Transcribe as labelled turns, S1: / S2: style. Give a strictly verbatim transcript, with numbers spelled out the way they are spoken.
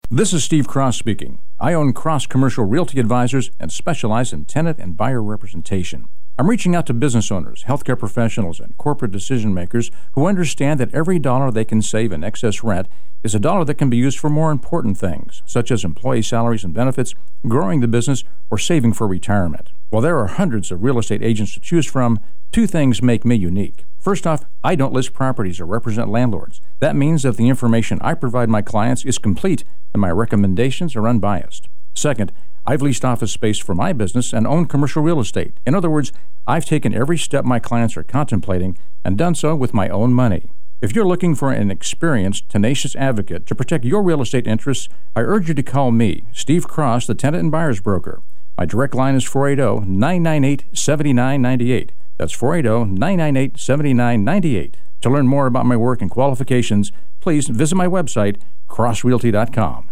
S1: This is Steve Cross speaking. I own Cross Commercial Realty Advisors and specialize in tenant and buyer representation. I'm reaching out to business owners, healthcare professionals, and corporate decision makers who understand that every dollar they can save in excess rent is a dollar that can be used for more important things, such as employee salaries and benefits, growing the business, or saving for retirement. While there are hundreds of real estate agents to choose from, two things make me unique. First off, I don't list properties or represent landlords. That means that the information I provide my clients is complete and my recommendations are unbiased. Second, I've leased office space for my business and own commercial real estate. In other words, I've taken every step my clients are contemplating and done so with my own money. If you're looking for an experienced, tenacious advocate to protect your real estate interests, I urge you to call me, Steve Cross, the tenant and buyer's broker. My direct line is four eight zero, nine nine eight, seven nine nine eight. That's four eight zero, nine nine eight, seven nine nine eight. To learn more about my work and qualifications, please visit my website, cross realty dot com.